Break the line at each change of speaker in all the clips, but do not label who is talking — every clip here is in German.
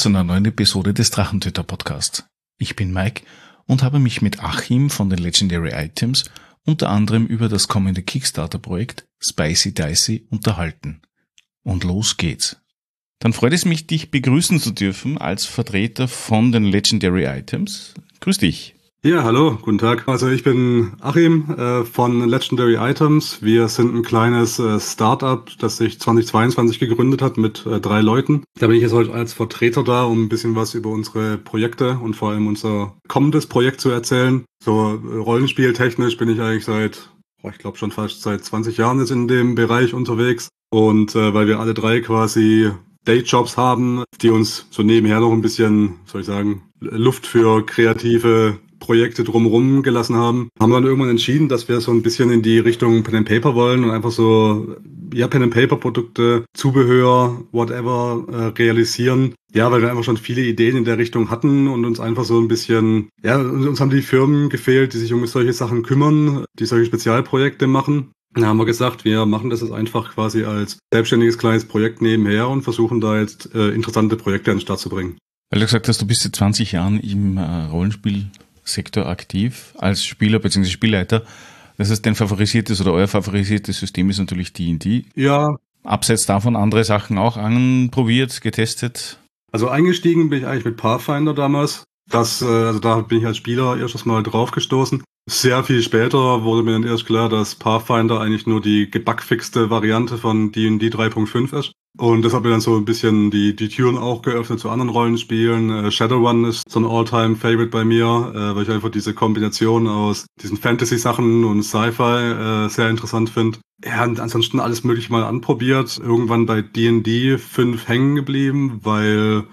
zu einer neuen Episode des Drachentöter Podcasts. Ich bin Mike und habe mich mit Achim von den Legendary Items unter anderem über das kommende Kickstarter-Projekt Spicy Dicey unterhalten. Und los geht's. Dann freut es mich, dich begrüßen zu dürfen als Vertreter von den Legendary Items. Grüß dich.
Ja, hallo, guten Tag. Also ich bin Achim von Legendary Items. Wir sind ein kleines Startup, das sich 2022 gegründet hat mit 3 Leuten. Da bin ich jetzt heute als Vertreter da, um ein bisschen was über unsere Projekte und vor allem unser kommendes Projekt zu erzählen. So rollenspieltechnisch bin ich eigentlich ich glaube schon fast seit 20 Jahren jetzt in dem Bereich unterwegs. Und weil wir alle 3 quasi Dayjobs haben, die uns so nebenher noch ein bisschen, Luft für kreative Projekte drumherum gelassen haben wir dann irgendwann entschieden, dass wir so ein bisschen in die Richtung Pen and Paper wollen und einfach so, Pen and Paper Produkte, Zubehör, whatever, realisieren. Ja, weil wir einfach schon viele Ideen in der Richtung hatten und uns einfach so ein bisschen, uns haben die Firmen gefehlt, die sich um solche Sachen kümmern, die solche Spezialprojekte machen. Da haben wir gesagt, wir machen das jetzt einfach quasi als selbstständiges kleines Projekt nebenher und versuchen da jetzt interessante Projekte an den Start zu bringen.
Weil du gesagt hast, du bist seit 20 Jahren im Rollenspielsektor aktiv als Spieler bzw. Spielleiter. Das heißt, dein favorisiertes oder euer favorisiertes System ist natürlich D&D.
Ja.
Abseits davon andere Sachen auch anprobiert, getestet?
Also eingestiegen bin ich eigentlich mit Pathfinder damals. Da bin ich als Spieler erstes Mal drauf gestoßen. Sehr viel später wurde mir dann erst klar, dass Pathfinder eigentlich nur die gebugfixte Variante von D&D 3.5 ist. Und das hat mir dann so ein bisschen die Türen auch geöffnet zu anderen Rollenspielen. Shadowrun ist so ein All-Time-Favorite bei mir, weil ich einfach diese Kombination aus diesen Fantasy-Sachen und Sci-Fi sehr interessant finde. Ja, und ansonsten alles mögliche mal anprobiert. Irgendwann bei D&D 5 hängen geblieben, weil,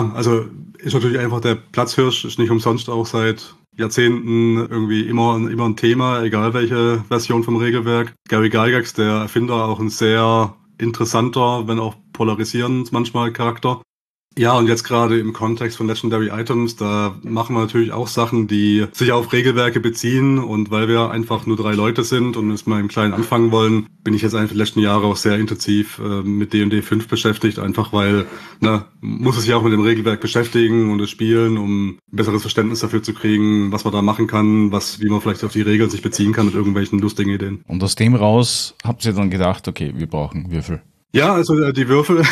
ist natürlich einfach der Platzhirsch, ist nicht umsonst auch seit Jahrzehnten irgendwie immer ein Thema, egal welche Version vom Regelwerk. Gary Gygax, der Erfinder, auch ein sehr interessanter, wenn auch polarisierend manchmal Charakter. Ja, und jetzt gerade im Kontext von Legendary Items, da machen wir natürlich auch Sachen, die sich auf Regelwerke beziehen. Und weil wir einfach nur 3 Leute sind und uns mal im Kleinen anfangen wollen, bin ich jetzt eigentlich die letzten Jahre auch sehr intensiv mit D&D 5 beschäftigt. Einfach weil, muss es sich auch mit dem Regelwerk beschäftigen und es spielen, um ein besseres Verständnis dafür zu kriegen, was man da machen kann, wie man vielleicht auf die Regeln sich beziehen kann mit irgendwelchen lustigen Ideen.
Und aus dem raus habt ihr dann gedacht, okay, wir brauchen Würfel.
Ja, also die Würfel,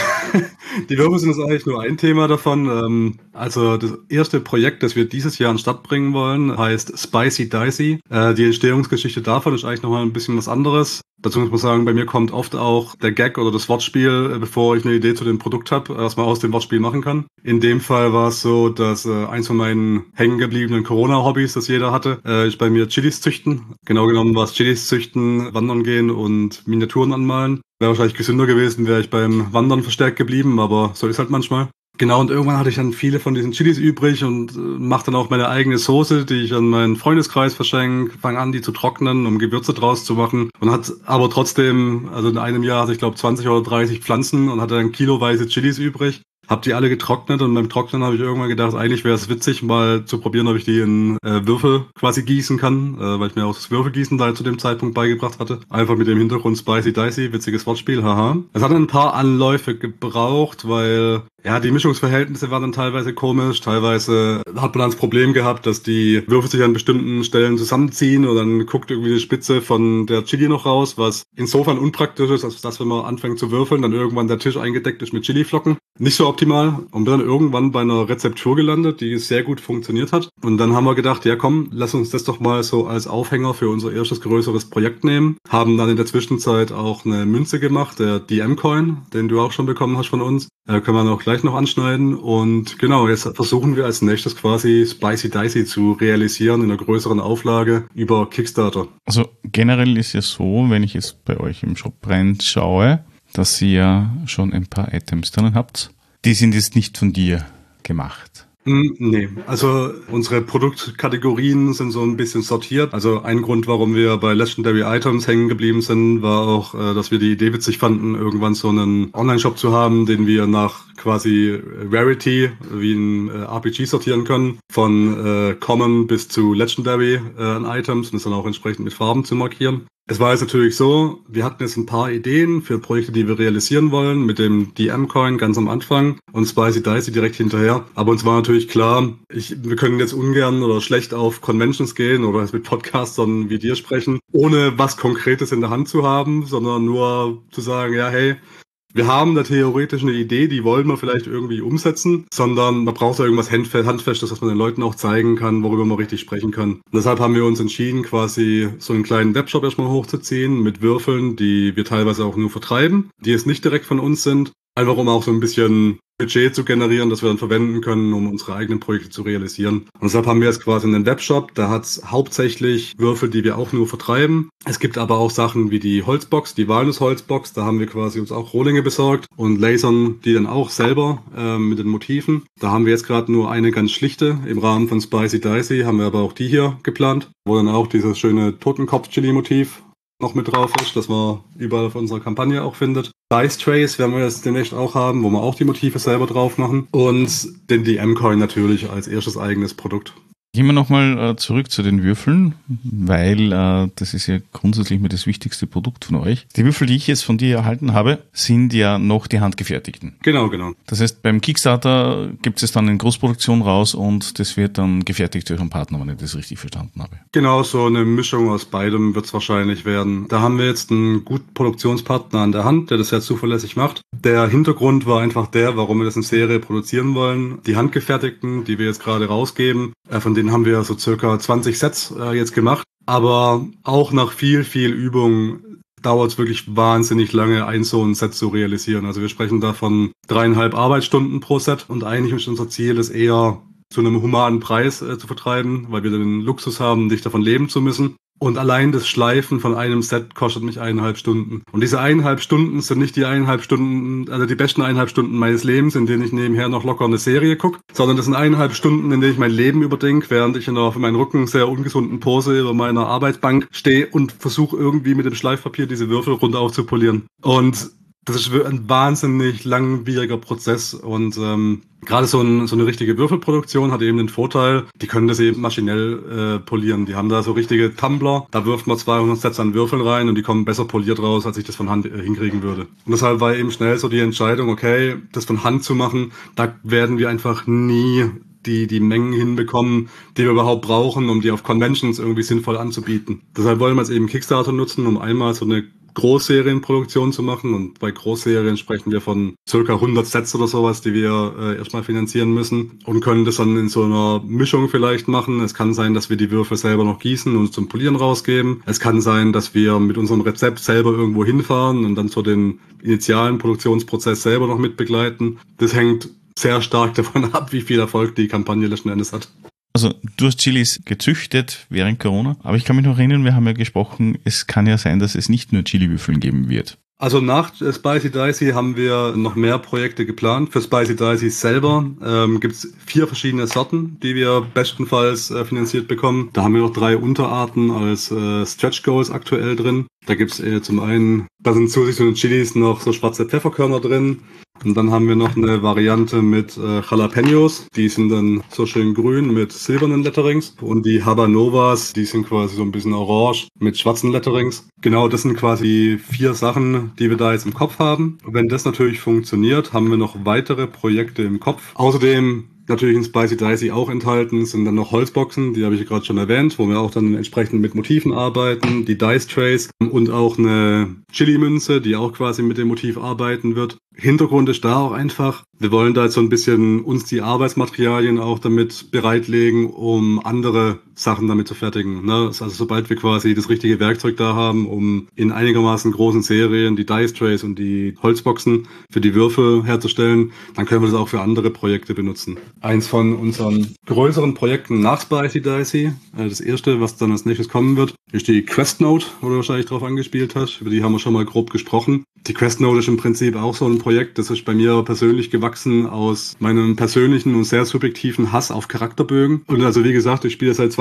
die Würfel sind jetzt eigentlich nur ein Thema davon. Also das erste Projekt, das wir dieses Jahr an den Start bringen wollen, heißt Spicy Dicey. Die Entstehungsgeschichte davon ist eigentlich nochmal ein bisschen was anderes. Dazu muss man sagen, bei mir kommt oft auch der Gag oder das Wortspiel, bevor ich eine Idee zu dem Produkt habe, was man aus dem Wortspiel machen kann. In dem Fall war es so, dass eins von meinen hängengebliebenen Corona-Hobbys, das jeder hatte, ist bei mir Chilis züchten. Genau genommen war es Chilis züchten, wandern gehen und Miniaturen anmalen. Wäre wahrscheinlich gesünder gewesen, wäre ich beim Wandern verstärkt geblieben, aber so ist halt manchmal. Genau, und irgendwann hatte ich dann viele von diesen Chilis übrig und mache dann auch meine eigene Soße, die ich an meinen Freundeskreis verschenke, fange an, die zu trocknen, um Gewürze draus zu machen und hat aber trotzdem, also in einem Jahr hatte ich glaube 20 oder 30 Pflanzen und hatte dann kiloweise Chilis übrig. Hab die alle getrocknet und beim Trocknen habe ich irgendwann gedacht, eigentlich wäre es witzig, mal zu probieren, ob ich die in Würfel quasi gießen kann, weil ich mir auch das Würfelgießen da zu dem Zeitpunkt beigebracht hatte. Einfach mit dem Hintergrund Spicy Dicey, witziges Wortspiel, haha. Es hat ein paar Anläufe gebraucht, weil die Mischungsverhältnisse waren dann teilweise komisch, teilweise hat man dann das Problem gehabt, dass die Würfel sich an bestimmten Stellen zusammenziehen und dann guckt irgendwie die Spitze von der Chili noch raus, was insofern unpraktisch ist, als dass, wenn man anfängt zu würfeln, dann irgendwann der Tisch eingedeckt ist mit Chiliflocken. Nicht so optimal. Und bin dann irgendwann bei einer Rezeptur gelandet, die sehr gut funktioniert hat. Und dann haben wir gedacht, ja komm, lass uns das doch mal so als Aufhänger für unser erstes größeres Projekt nehmen. Haben dann in der Zwischenzeit auch eine Münze gemacht, der DM-Coin, den du auch schon bekommen hast von uns. Können wir auch gleich noch anschneiden. Und genau, jetzt versuchen wir als nächstes quasi Spicy Dicey zu realisieren in einer größeren Auflage über Kickstarter.
Also generell ist ja so, wenn ich jetzt bei euch im Shop reinschaue, dass ihr ja schon ein paar Items drinnen habt. Die sind jetzt nicht von dir gemacht.
Nee, also unsere Produktkategorien sind so ein bisschen sortiert. Also ein Grund, warum wir bei Legendary Items hängen geblieben sind, war auch, dass wir die Idee witzig fanden, irgendwann so einen Online-Shop zu haben, den wir nach quasi Rarity wie ein RPG sortieren können. Von Common bis zu Legendary an Items und es dann auch entsprechend mit Farben zu markieren. Es war jetzt natürlich so, wir hatten jetzt ein paar Ideen für Projekte, die wir realisieren wollen, mit dem DM-Coin ganz am Anfang und Spicy Dicey direkt hinterher. Aber uns war natürlich klar, wir können jetzt ungern oder schlecht auf Conventions gehen oder mit Podcastern wie dir sprechen, ohne was Konkretes in der Hand zu haben, sondern nur zu sagen, ja, hey, wir haben da theoretisch eine Idee, die wollen wir vielleicht irgendwie umsetzen, sondern man braucht da irgendwas Handfestes, was man den Leuten auch zeigen kann, worüber man richtig sprechen kann. Und deshalb haben wir uns entschieden, quasi so einen kleinen Webshop erstmal hochzuziehen mit Würfeln, die wir teilweise auch nur vertreiben, die jetzt nicht direkt von uns sind, einfach um auch so ein bisschen Budget zu generieren, das wir dann verwenden können, um unsere eigenen Projekte zu realisieren. Und deshalb haben wir jetzt quasi einen Webshop, da hat es hauptsächlich Würfel, die wir auch nur vertreiben. Es gibt aber auch Sachen wie die Holzbox, die Walnuss-Holzbox, da haben wir quasi uns auch Rohlinge besorgt und lasern die dann auch selber mit den Motiven. Da haben wir jetzt gerade nur eine ganz schlichte. Im Rahmen von Spicy Dicey haben wir aber auch die hier geplant, wo dann auch dieses schöne Totenkopf-Chili-Motiv noch mit drauf ist, das man überall auf unserer Kampagne auch findet. Dice Trays werden wir jetzt demnächst auch haben, wo wir auch die Motive selber drauf machen. Und den DM-Coin natürlich als erstes eigenes Produkt.
Gehen wir nochmal zurück zu den Würfeln, weil das ist ja grundsätzlich mir das wichtigste Produkt von euch. Die Würfel, die ich jetzt von dir erhalten habe, sind ja noch die handgefertigten.
Genau.
Das heißt, beim Kickstarter gibt es dann in Großproduktion raus und das wird dann gefertigt durch einen Partner, wenn ich das richtig verstanden habe.
Genau, so eine Mischung aus beidem wird es wahrscheinlich werden. Da haben wir jetzt einen guten Produktionspartner an der Hand, der das sehr zuverlässig macht. Der Hintergrund war einfach der, warum wir das in Serie produzieren wollen. Die handgefertigten, die wir jetzt gerade rausgeben, von denen haben wir so circa 20 Sets jetzt gemacht. Aber auch nach viel Übung dauert es wirklich wahnsinnig lange, so ein Set zu realisieren. Also wir sprechen da von 3,5 Arbeitsstunden pro Set. Und eigentlich ist unser Ziel, es eher zu einem humanen Preis zu vertreiben, weil wir den Luxus haben, nicht davon leben zu müssen. Und allein das Schleifen von einem Set kostet mich 1,5 Stunden. Und diese 1,5 Stunden sind nicht die 1,5 Stunden, also die besten 1,5 Stunden meines Lebens, in denen ich nebenher noch locker eine Serie gucke, sondern das sind 1,5 Stunden, in denen ich mein Leben überdenke, während ich in einer für meinen Rücken sehr ungesunden Pose über meiner Arbeitsbank stehe und versuche irgendwie mit dem Schleifpapier diese Würfel runter aufzupolieren. Und das ist ein wahnsinnig langwieriger Prozess und gerade so eine richtige Würfelproduktion hat eben den Vorteil, die können das eben maschinell polieren. Die haben da so richtige Tumbler, da wirft man 200 Sets an Würfeln rein und die kommen besser poliert raus, als ich das von Hand hinkriegen würde. Und deshalb war eben schnell so die Entscheidung, okay, das von Hand zu machen, da werden wir einfach nie die Mengen hinbekommen, die wir überhaupt brauchen, um die auf Conventions irgendwie sinnvoll anzubieten. Deshalb wollen wir es eben Kickstarter nutzen, um einmal so eine Großserienproduktion zu machen, und bei Großserien sprechen wir von circa 100 Sets oder sowas, die wir erstmal finanzieren müssen, und können das dann in so einer Mischung vielleicht machen. Es kann sein, dass wir die Würfel selber noch gießen und zum Polieren rausgeben. Es kann sein, dass wir mit unserem Rezept selber irgendwo hinfahren und dann so den initialen Produktionsprozess selber noch mit begleiten. Das hängt sehr stark davon ab, wie viel Erfolg die Kampagne letzten Endes hat.
Also du hast Chilis gezüchtet während Corona, aber ich kann mich noch erinnern, wir haben ja gesprochen, es kann ja sein, dass es nicht nur Chili-Würfeln geben wird.
Also nach Spicy Dicey haben wir noch mehr Projekte geplant. Für Spicy Dicey selber gibt's 4 verschiedene Sorten, die wir bestenfalls finanziert bekommen. Da haben wir noch 3 Unterarten als Stretch Goals aktuell drin. Da gibt's zum einen, da sind zusätzlich zu den Chilis noch so schwarze Pfefferkörner drin. Und dann haben wir noch eine Variante mit Jalapenos. Die sind dann so schön grün mit silbernen Letterings. Und die Habanovas, die sind quasi so ein bisschen orange mit schwarzen Letterings. Genau, das sind quasi 4 Sachen, die wir da jetzt im Kopf haben. Wenn das natürlich funktioniert, haben wir noch weitere Projekte im Kopf. Außerdem natürlich in Spicy Dicey auch enthalten sind dann noch Holzboxen, die habe ich gerade schon erwähnt, wo wir auch dann entsprechend mit Motiven arbeiten, die Dice Trays und auch eine Chili-Münze, die auch quasi mit dem Motiv arbeiten wird. Hintergrund ist da auch einfach, wir wollen da jetzt so ein bisschen uns die Arbeitsmaterialien auch damit bereitlegen, um andere Sachen damit zu fertigen. Ne? Also sobald wir quasi das richtige Werkzeug da haben, um in einigermaßen großen Serien die Dice Trays und die Holzboxen für die Würfel herzustellen, dann können wir das auch für andere Projekte benutzen. Eins von unseren größeren Projekten nach Spicy Dicey, das erste, was dann als nächstes kommen wird, ist die Quest Note, wo du wahrscheinlich drauf angespielt hast. Über die haben wir schon mal grob gesprochen. Die Quest Note ist im Prinzip auch so ein Projekt, das ist bei mir persönlich gewachsen aus meinem persönlichen und sehr subjektiven Hass auf Charakterbögen. Und also wie gesagt, ich spiele seit 20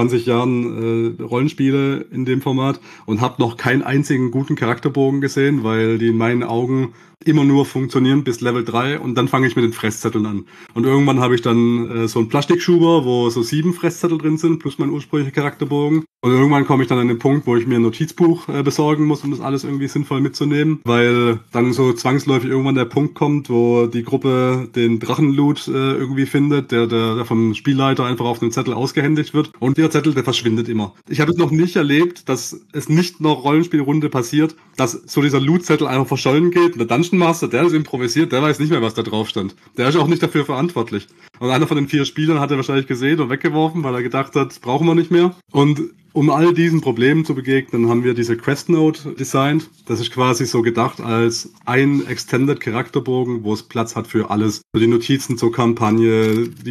20 Jahren Rollenspiele in dem Format und habe noch keinen einzigen guten Charakterbogen gesehen, weil die in meinen Augen immer nur funktionieren bis Level 3 und dann fange ich mit den Fresszetteln an. Und irgendwann habe ich dann so einen Plastikschuber, wo so 7 Fresszettel drin sind, plus mein ursprünglicher Charakterbogen. Und irgendwann komme ich dann an den Punkt, wo ich mir ein Notizbuch besorgen muss, um das alles irgendwie sinnvoll mitzunehmen, weil dann so zwangsläufig irgendwann der Punkt kommt, wo die Gruppe den Drachenloot irgendwie findet, der vom Spielleiter einfach auf einem Zettel ausgehändigt wird. Und der Zettel, der verschwindet immer. Ich habe es noch nicht erlebt, dass es nicht noch Rollenspielrunde passiert, dass so dieser Loot-Zettel einfach verschollen geht. Und der Dungeon Master, der ist improvisiert, der weiß nicht mehr, was da drauf stand. Der ist auch nicht dafür verantwortlich. Und einer von den 4 Spielern hat er wahrscheinlich gesehen und weggeworfen, weil er gedacht hat, brauchen wir nicht mehr. Und um all diesen Problemen zu begegnen, haben wir diese Quest Note designt. Das ist quasi so gedacht als ein Extended Charakterbogen, wo es Platz hat für alles. Für die Notizen zur Kampagne, die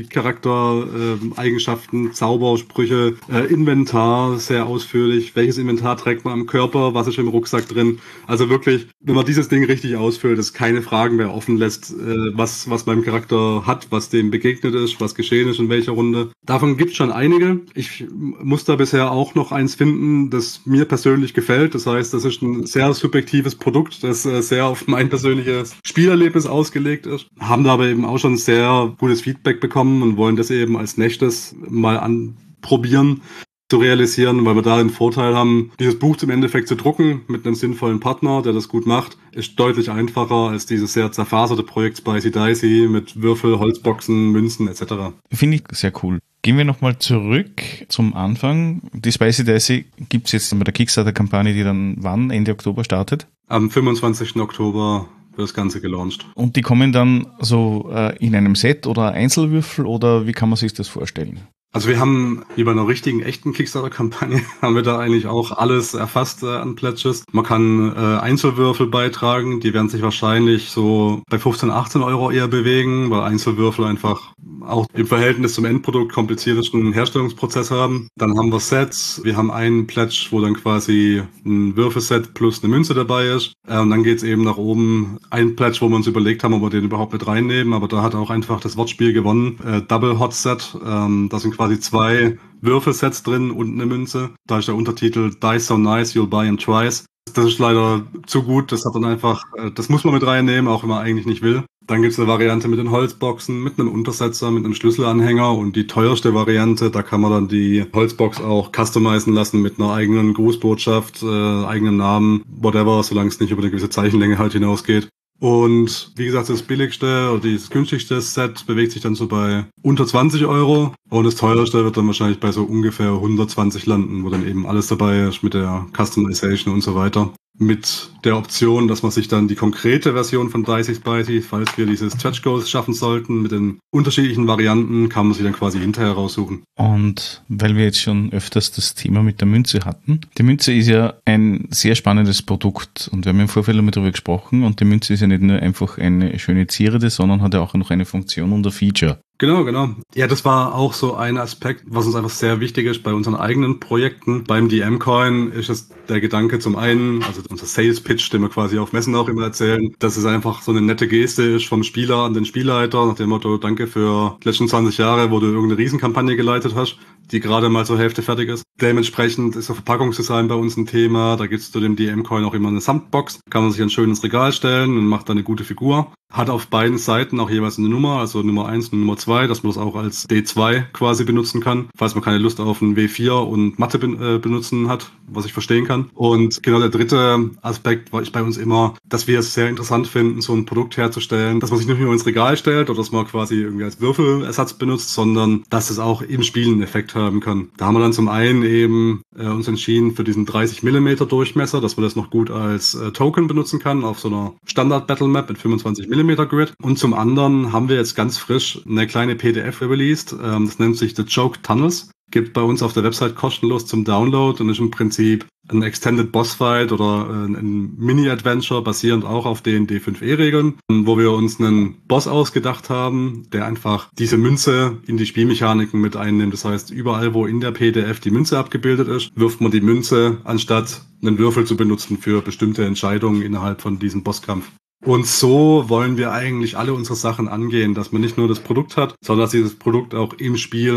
Charaktereigenschaften, Zaubersprüche, Inventar sehr ausführlich. Welches Inventar trägt man am Körper? Was ist im Rucksack drin? Also wirklich, wenn man dieses Ding richtig ausfüllt, es keine Fragen mehr offen lässt, was beim Charakter hat, was dem begegnet ist, was geschehen ist in welcher Runde. Davon gibt es schon einige. Ich muss da bisher auch noch eins finden, das mir persönlich gefällt. Das heißt, das ist ein sehr subjektives Produkt, das sehr auf mein persönliches Spielerlebnis ausgelegt ist. Haben da aber eben auch schon sehr gutes Feedback bekommen und wollen das eben als nächstes mal anprobieren zu realisieren, weil wir da den Vorteil haben, dieses Buch im Endeffekt zu drucken mit einem sinnvollen Partner, der das gut macht, ist deutlich einfacher als dieses sehr zerfaserte Projekt Spicy Dicey mit Würfel, Holzboxen, Münzen etc.
Finde ich sehr cool. Gehen wir nochmal zurück zum Anfang. Die Spicy Dicey gibt es jetzt bei der Kickstarter-Kampagne, die dann wann? Ende Oktober startet?
Am 25. Oktober wird das Ganze gelauncht.
Und die kommen dann so in einem Set oder Einzelwürfel oder wie kann man sich das vorstellen?
Also wir haben, wie bei einer richtigen, echten Kickstarter-Kampagne, haben wir da eigentlich auch alles erfasst an Pledges. Man kann Einzelwürfel beitragen, die werden sich wahrscheinlich so bei 15, 18 Euro eher bewegen, weil Einzelwürfel einfach auch im Verhältnis zum Endprodukt kompliziertesten Herstellungsprozess haben. Dann haben wir Sets, wir haben einen Pledge, wo dann quasi ein Würfelset plus eine Münze dabei ist. Und dann geht's eben nach oben. Ein Pledge, wo wir uns überlegt haben, ob wir den überhaupt mit reinnehmen, aber da hat auch einfach das Wortspiel gewonnen. Double Hot Set, das sind quasi 2 Würfelsets drin und eine Münze. Da ist der Untertitel Dice so nice, you'll buy them twice. Das ist leider zu gut, das hat dann einfach, das muss man mit reinnehmen, auch wenn man eigentlich nicht will. Dann gibt's eine Variante mit den Holzboxen, mit einem Untersetzer, mit einem Schlüsselanhänger und die teuerste Variante, da kann man dann die Holzbox auch customizen lassen mit einer eigenen Grußbotschaft, eigenen Namen, whatever, solange es nicht über eine gewisse Zeichenlänge halt hinausgeht. Und wie gesagt, das billigste oder das günstigste Set bewegt sich dann so bei unter 20 Euro und das teuerste wird dann wahrscheinlich bei so ungefähr 120 landen, wo dann eben alles dabei ist mit der Customization und so weiter. Mit der Option, dass man sich dann die konkrete Version von Dicey Spicy, falls wir diese Stretch Goals schaffen sollten, mit den unterschiedlichen Varianten, kann man sich dann quasi hinterher raussuchen.
Und weil wir jetzt schon öfters das Thema mit der Münze hatten, die Münze ist ja ein sehr spannendes Produkt und wir haben im Vorfeld damit darüber gesprochen und die Münze ist ja nicht nur einfach eine schöne Zierde, sondern hat ja auch noch eine Funktion und ein Feature.
Genau. Ja, das war auch so ein Aspekt, was uns einfach sehr wichtig ist bei unseren eigenen Projekten. Beim DM-Coin ist es der Gedanke zum einen, also unser Sales-Pitch, den wir quasi auf Messen auch immer erzählen, dass es einfach so eine nette Geste ist vom Spieler an den Spielleiter, nach dem Motto, danke für die letzten 20 Jahre, wo du irgendeine Riesenkampagne geleitet hast, die gerade mal zur Hälfte fertig ist. Dementsprechend ist der Verpackungsdesign bei uns ein Thema. Da gibt's zu dem DM-Coin auch immer eine Samtbox. Kann man sich ein schönes Regal stellen und macht dann eine gute Figur. Hat auf beiden Seiten auch jeweils eine Nummer, also Nummer 1 und Nummer 2, dass man das auch als D2 quasi benutzen kann, falls man keine Lust auf ein W4 und Mathe benutzen hat, was ich verstehen kann. Und genau der dritte Aspekt war bei uns immer, dass wir es sehr interessant finden, so ein Produkt herzustellen, dass man sich nicht nur ins Regal stellt oder dass man quasi irgendwie als Würfelersatz benutzt, sondern dass es auch im Spiel einen Effekt haben kann. Da haben wir dann zum einen eben uns entschieden für diesen 30 mm Durchmesser, dass man das noch gut als Token benutzen kann auf so einer Standard-Battle-Map mit 25 mm Grid. Und zum anderen haben wir jetzt ganz frisch eine kleine PDF released. Das nennt sich The Choke Tunnels. Gibt bei uns auf der Website kostenlos zum Download und ist im Prinzip ein Extended Boss Fight oder ein Mini-Adventure basierend auch auf den D5e-Regeln, wo wir uns einen Boss ausgedacht haben, der einfach diese Münze in die Spielmechaniken mit einnimmt. Das heißt, überall, wo in der PDF die Münze abgebildet ist, wirft man die Münze, anstatt einen Würfel zu benutzen für bestimmte Entscheidungen innerhalb von diesem Bosskampf. Und so wollen wir eigentlich alle unsere Sachen angehen, dass man nicht nur das Produkt hat, sondern dass dieses Produkt auch im Spiel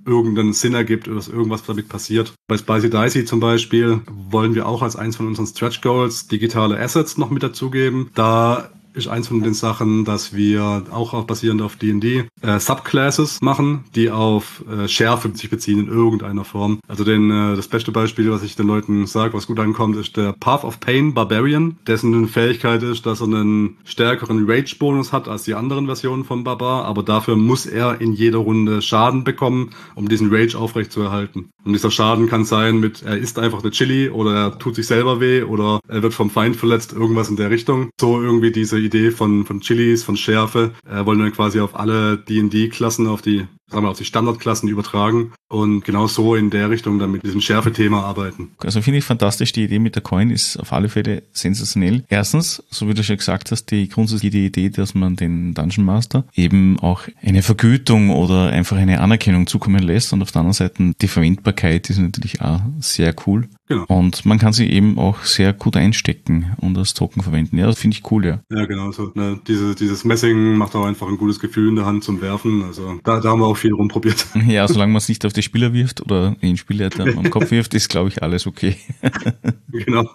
irgendeinen Sinn ergibt oder dass irgendwas damit passiert. Bei Spicy Dicey zum Beispiel wollen wir auch als eins von unseren Stretch Goals digitale Assets noch mit dazugeben. Da ist eins von den Sachen, dass wir auch basierend auf D&D Subclasses machen, die auf Schärfe sich beziehen in irgendeiner Form. Also das beste Beispiel, was ich den Leuten sage, was gut ankommt, ist der Path of Pain Barbarian, dessen Fähigkeit ist, dass er einen stärkeren Rage-Bonus hat als die anderen Versionen vom Barbar, aber dafür muss er in jeder Runde Schaden bekommen, um diesen Rage aufrechtzuerhalten. Und dieser Schaden kann sein mit, er isst einfach eine Chili oder er tut sich selber weh oder er wird vom Feind verletzt, irgendwas in der Richtung. So irgendwie diese Idee von Chilis, von Schärfe, wollen wir quasi auf alle D&D-Klassen, auf die Standardklassen übertragen und genau so in der Richtung dann mit diesem Schärfe-Thema arbeiten.
Also finde ich fantastisch, die Idee mit der Coin ist auf alle Fälle sensationell. Erstens, so wie du schon gesagt hast, grundsätzlich die Idee, dass man den Dungeon Master eben auch eine Vergütung oder einfach eine Anerkennung zukommen lässt und auf der anderen Seite die Verwendbarkeit ist natürlich auch sehr cool.
Genau.
Und man kann sie eben auch sehr gut einstecken und als Token verwenden. Ja, das finde ich cool, ja.
Ja, genau so. Ne, dieses Messing macht auch einfach ein gutes Gefühl in der Hand zum Werfen. Also da haben wir auch viel rumprobiert.
Ja, solange man es nicht auf die Spieler wirft oder den Spielleiter am Kopf wirft, ist, glaube ich, alles okay.
Genau.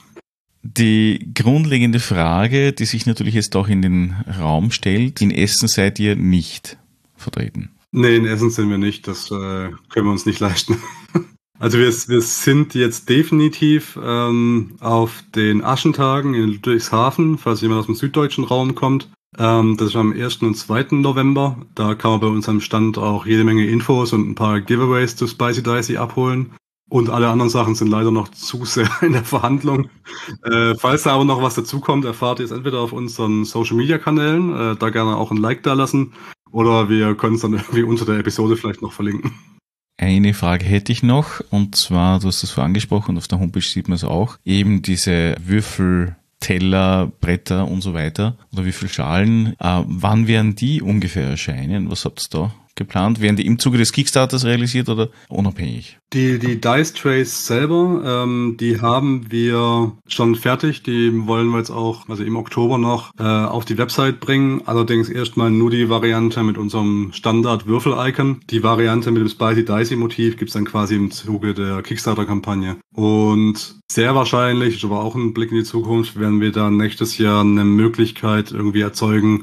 Die grundlegende Frage, die sich natürlich jetzt auch in den Raum stellt, in Essen seid ihr nicht vertreten.
Nee, in Essen sind wir nicht. Das können wir uns nicht leisten. Also wir sind jetzt definitiv auf den Aschentagen in Ludwigshafen, falls jemand aus dem süddeutschen Raum kommt. Das ist am 1. und 2. November. Da kann man bei uns am Stand auch jede Menge Infos und ein paar Giveaways zu Spicy Dicey abholen. Und alle anderen Sachen sind leider noch zu sehr in der Verhandlung. Falls da aber noch was dazukommt, erfahrt ihr es entweder auf unseren Social-Media-Kanälen, da gerne auch ein Like da lassen, oder wir können es dann irgendwie unter der Episode vielleicht noch verlinken.
Eine Frage hätte ich noch, und zwar, du hast das vorher angesprochen, und auf der Homepage sieht man es auch, eben diese Würfel, Teller, Bretter und so weiter, oder Würfelschalen. Wann werden die ungefähr erscheinen? Was habt ihr da geplant? Werden die im Zuge des Kickstarters realisiert oder unabhängig?
Die Dice Trays selber, die haben wir schon fertig. Die wollen wir jetzt auch, also im Oktober noch, auf die Website bringen. Allerdings erstmal nur die Variante mit unserem Standard-Würfel-Icon. Die Variante mit dem Spicy Dicey Motiv gibt's dann quasi im Zuge der Kickstarter-Kampagne. Und sehr wahrscheinlich, ist aber auch ein Blick in die Zukunft, werden wir dann nächstes Jahr eine Möglichkeit irgendwie erzeugen,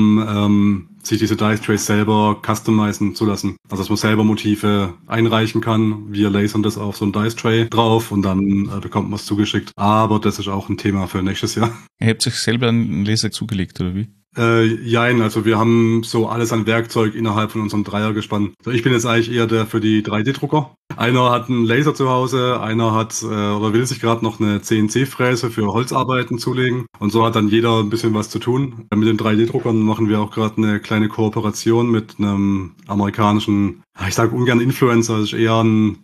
um sich diese Dice Trays selber customizen zu lassen. Also dass man selber Motive einreichen kann. Wir lasern das auf so ein Dice Tray drauf und dann bekommt man es zugeschickt. Aber das ist auch ein Thema für nächstes Jahr.
Ihr habt euch selber einen Laser zugelegt, oder wie?
Jein, also wir haben so alles an Werkzeug innerhalb von unserem Dreiergespann. Also ich bin jetzt eigentlich eher der für die 3D-Drucker. Einer hat einen Laser zu Hause, einer hat oder will sich gerade noch eine CNC-Fräse für Holzarbeiten zulegen. Und so hat dann jeder ein bisschen was zu tun. Mit den 3D-Druckern machen wir auch gerade eine kleine Kooperation mit einem amerikanischen, ich sage ungern Influencer, das ist eher ein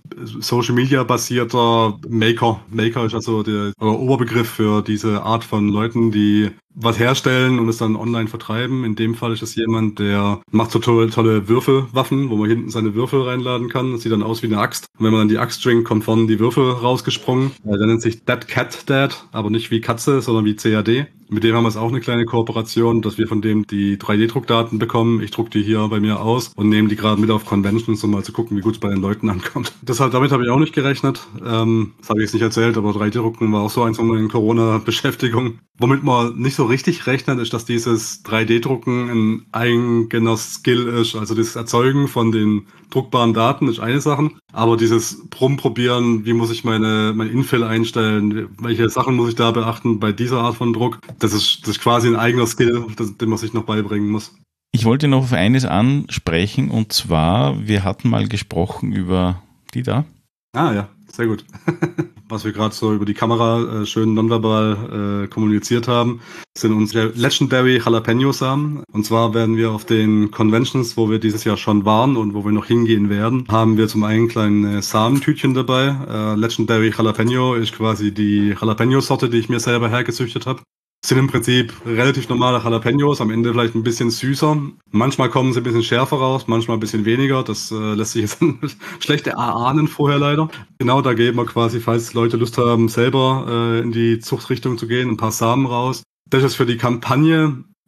Social-Media-basierter Maker. Maker ist also der Oberbegriff für diese Art von Leuten, die was herstellen und es dann online vertreiben. In dem Fall ist es jemand, der macht so tolle Würfelwaffen, wo man hinten seine Würfel reinladen kann. Das sieht dann aus wie eine Axt. Und wenn man dann die Axt stringt, kommt vorne die Würfel rausgesprungen. Der nennt sich Dead Cat Dad, aber nicht wie Katze, sondern wie CAD. Mit dem haben wir jetzt auch eine kleine Kooperation, dass wir von dem die 3D-Druckdaten bekommen. Ich drucke die hier bei mir aus und nehme die gerade mit auf Conventions, um mal zu gucken, wie gut es bei den Leuten ankommt. Damit habe ich auch nicht gerechnet. Das habe ich jetzt nicht erzählt, aber 3D-Drucken war auch so eins von meinen Corona-Beschäftigungen. Womit man nicht so richtig rechnet, ist, dass dieses 3D-Drucken ein eigener Skill ist. Also das Erzeugen von den druckbaren Daten ist eine Sache, aber dieses Rumprobieren, wie muss ich mein Infill einstellen, welche Sachen muss ich da beachten bei dieser Art von Druck, das ist quasi ein eigener Skill, den man sich noch beibringen muss.
Ich wollte noch auf eines ansprechen, und zwar, wir hatten mal gesprochen über die da.
Ah ja, sehr gut. Was wir gerade so über die Kamera schön nonverbal kommuniziert haben, sind unsere Legendary Jalapeno-Samen. Und zwar werden wir auf den Conventions, wo wir dieses Jahr schon waren und wo wir noch hingehen werden, haben wir zum einen kleine Samentütchen dabei. Legendary Jalapeno ist quasi die Jalapeno-Sorte, die ich mir selber hergezüchtet habe. Sind im Prinzip relativ normale Jalapenos, am Ende vielleicht ein bisschen süßer. Manchmal kommen sie ein bisschen schärfer raus, manchmal ein bisschen weniger. Das lässt sich jetzt schlecht erahnen vorher leider. Genau, da geben wir quasi, falls Leute Lust haben, selber in die Zuchtrichtung zu gehen, ein paar Samen raus. Das ist für die Kampagne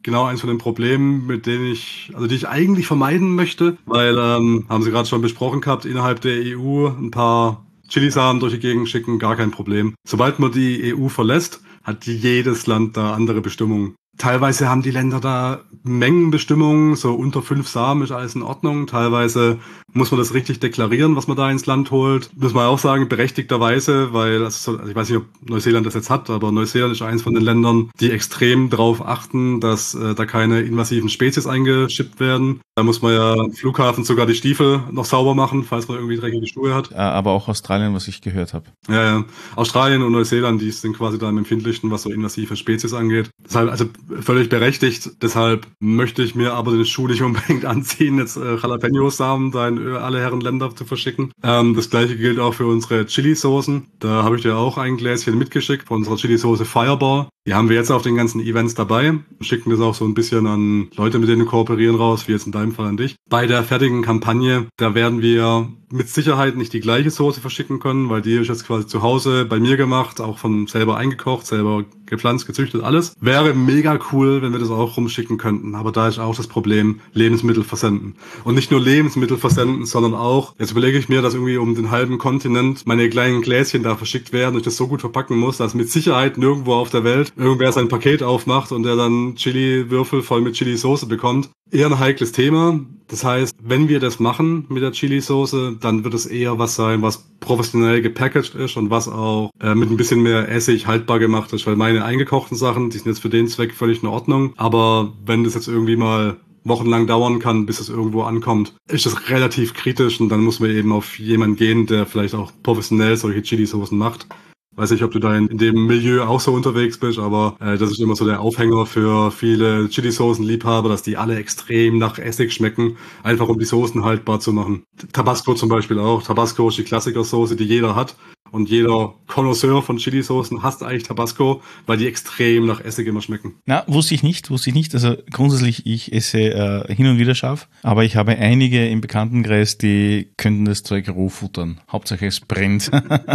genau eins von den Problemen, die ich eigentlich vermeiden möchte, weil, haben Sie gerade schon besprochen gehabt, innerhalb der EU ein paar Chilisamen durch die Gegend schicken, gar kein Problem. Sobald man die EU verlässt, hat jedes Land da andere Bestimmungen. Teilweise haben die Länder da Mengenbestimmungen, so unter 5 Samen ist alles in Ordnung. Teilweise muss man das richtig deklarieren, was man da ins Land holt. Muss man auch sagen, berechtigterweise, weil, also ich weiß nicht, ob Neuseeland das jetzt hat, aber Neuseeland ist eins von den Ländern, die extrem darauf achten, dass da keine invasiven Spezies eingeschippt werden. Da muss man ja am Flughafen sogar die Stiefel noch sauber machen, falls man irgendwie dreckige Schuhe hat.
Aber auch Australien, was ich gehört habe.
Ja. Australien und Neuseeland, die sind quasi da am empfindlichsten, was so invasive Spezies angeht. Deshalb, also völlig berechtigt. Deshalb möchte ich mir aber den Schuh nicht unbedingt anziehen, jetzt Jalapeno-Samen da in alle Herren Länder zu verschicken. Das gleiche gilt auch für unsere Chili-Soßen. Da habe ich dir auch ein Gläschen mitgeschickt von unserer Chili-Soße Fireball. Die haben wir jetzt auf den ganzen Events dabei. Schicken das auch so ein bisschen an Leute, mit denen wir kooperieren, raus, wie jetzt in deinem Fall an dich. Bei der fertigen Kampagne, da werden wir mit Sicherheit nicht die gleiche Soße verschicken können, weil die ist jetzt quasi zu Hause bei mir gemacht, auch von selber eingekocht, selber gepflanzt, gezüchtet, alles. Wäre mega cool, wenn wir das auch rumschicken könnten. Aber da ist auch das Problem, Lebensmittel versenden. Und nicht nur Lebensmittel versenden, sondern auch, jetzt überlege ich mir, dass irgendwie um den halben Kontinent meine kleinen Gläschen da verschickt werden und ich das so gut verpacken muss, dass mit Sicherheit nirgendwo auf der Welt irgendwer sein Paket aufmacht und der dann Chili-Würfel voll mit Chili-Soße bekommt. Eher ein heikles Thema. Das heißt, wenn wir das machen mit der Chili-Soße, dann wird es eher was sein, was professionell gepackaged ist und was auch mit ein bisschen mehr Essig haltbar gemacht ist, weil meine eingekochten Sachen, die sind jetzt für den Zweck völlig in Ordnung. Aber wenn das jetzt irgendwie mal wochenlang dauern kann, bis es irgendwo ankommt, ist das relativ kritisch und dann muss man eben auf jemanden gehen, der vielleicht auch professionell solche Chili-Soßen macht. Weiß nicht, ob du da in dem Milieu auch so unterwegs bist, aber das ist immer so der Aufhänger für viele Chili-Soßen-Liebhaber, dass die alle extrem nach Essig schmecken, einfach um die Soßen haltbar zu machen. Tabasco zum Beispiel auch. Tabasco ist die Klassikersoße, die jeder hat. Und jeder Connoisseur von Chili-Soßen hasst eigentlich Tabasco, weil die extrem nach Essig immer schmecken.
Na, wusste ich nicht. Also grundsätzlich, ich esse hin und wieder scharf, aber ich habe einige im Bekanntenkreis, die könnten das Zeug roh futtern. Hauptsache es brennt.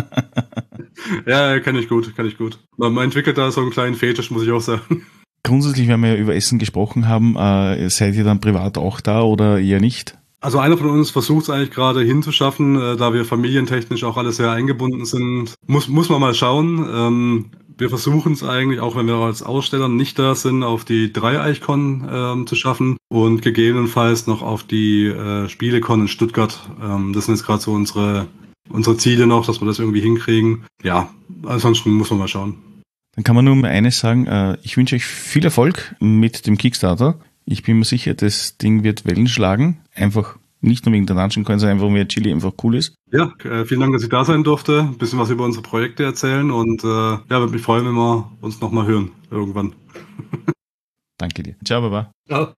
Ja, kann ich gut. Man entwickelt da so einen kleinen Fetisch, muss ich auch sagen.
Grundsätzlich, wenn wir ja über Essen gesprochen haben, seid ihr dann privat auch da oder eher nicht?
Also einer von uns versucht es eigentlich gerade hinzuschaffen, da wir familientechnisch auch alle sehr eingebunden sind. Muss man mal schauen. Wir versuchen es eigentlich, auch wenn wir als Aussteller nicht da sind, auf die Dreieichkon zu schaffen und gegebenenfalls noch auf die Spielecon in Stuttgart. Das sind jetzt gerade so unsere Ziele noch, dass wir das irgendwie hinkriegen. Ja, ansonsten muss man mal schauen.
Dann kann man nur mal eines sagen, ich wünsche euch viel Erfolg mit dem Kickstarter. Ich bin mir sicher, das Ding wird Wellen schlagen. Einfach nicht nur wegen der Dungeon Coins, sondern einfach weil Chili einfach cool ist.
Ja, vielen Dank, dass ich da sein durfte. Ein bisschen was über unsere Projekte erzählen und würde mich freuen, wenn wir uns nochmal hören irgendwann.
Danke dir. Ciao, Baba.
Ciao.